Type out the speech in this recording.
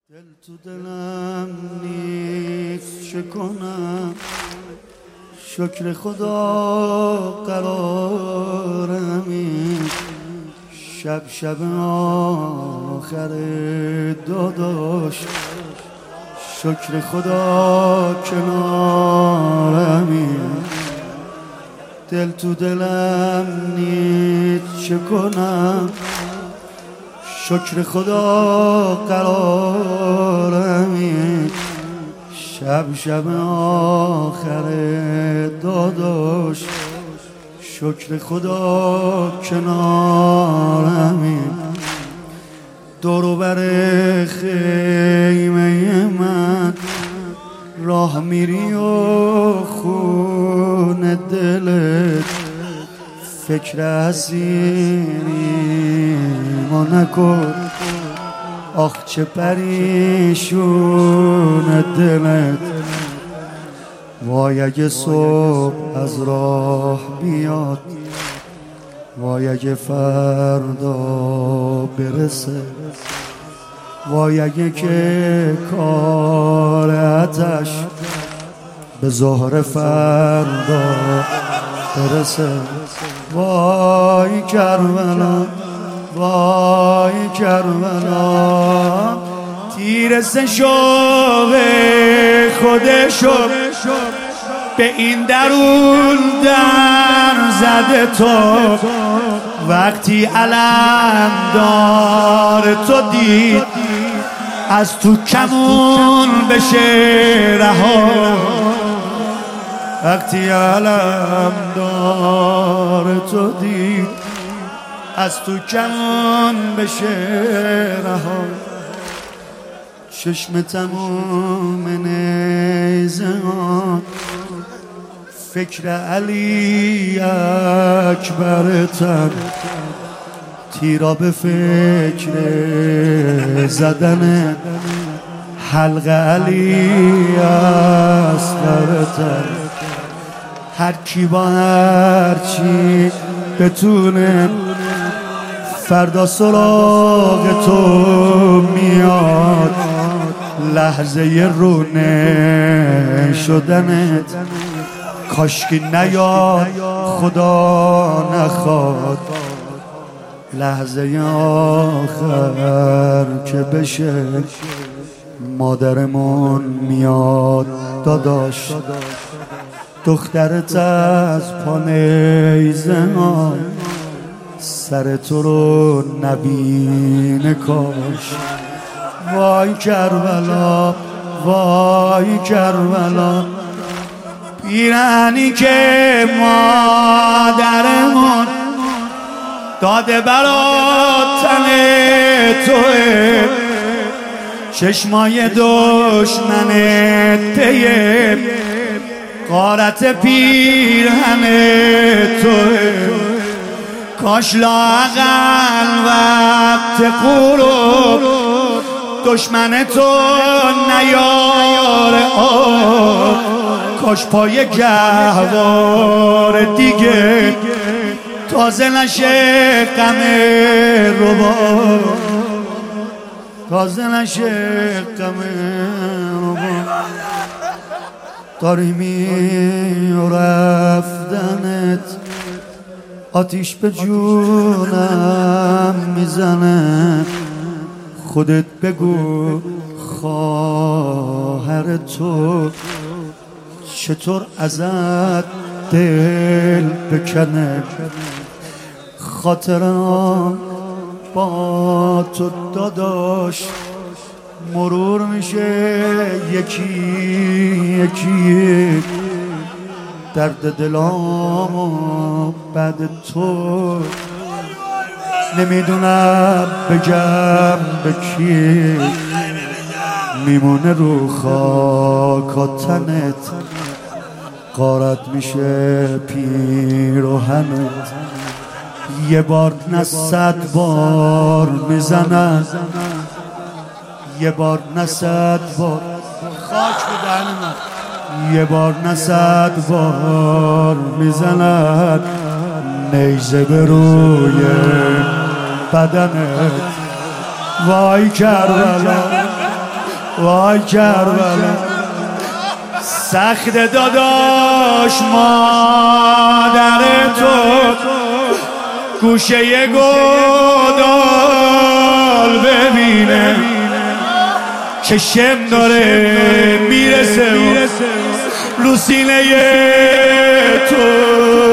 دل تو دلم نیست چه کنم، شکر خدا قرارمی. شب آخر داداش، شکر خدا کنارمی. دل تو دلم نیست چه کنم، شکر خدا قرارمی. شب آخر داداش، شکر خدا کنارمی. دور بر خیمه من راه میری و خون دلت، فکر اسیری ما نکن. آخ چه پریشون دلت، وای اگه صبح از راه بیاد، وای اگه فردا برسه، وای اگه که کار آتش به ظهر فردا برسه. وای کربلا، وای کربلا، تیر سه شوق خودشو به این درون در زده تو. وقتی علم دار تو دید، از تو کمون بشه رها. وقتی علم دار تو دید، از تو کمون بشه رها. چشم تموم نیزه ها فکر علی اکبرتن، تیرا به فکر زدن حلق علی اصغرتن. هر کی با هر چی بتونه فردا سراغ تو میاد. لحظه رونه شدنت کاشکی نیاد، خدا نخواد. لحظه آخر که بشه مادرمون میاد داداش. دخترت از پانیزه ها سر تو رو نبینه کاش. وای کربلا، وای کربلا، پیرهنی که مادرمون داده برات تن توه، چشمای دشمنت پیه، غارت پیرهن توه. کاش لااقل وقت غروب دشمن تو نیاره آب. کاش پای گهوار دیگه تازه نشه غم ربا، تازه نشه غم ربا. داری می رفتنت آتیش به جونم میزنه. خودت بگو خواهر تو چطور ازت دل بکنه. خاطرم با تو داداش مرور میشه یکی یکی. درد دلامو بعد تو نمیدونم بگم به کی. میمونه رو خاکاتنت، غارت میشه پیراهنت. یه بار نه 100 بار میزنن، یه بار نه 100 بار خاک بدن من. یه بار نه 100 بار میزنن نیزه به روی بدنت. وای کربلا، وای کربلا سخت داداش مادر تو گوشه گودال ببینه چشم داره میرسه رو سینه تو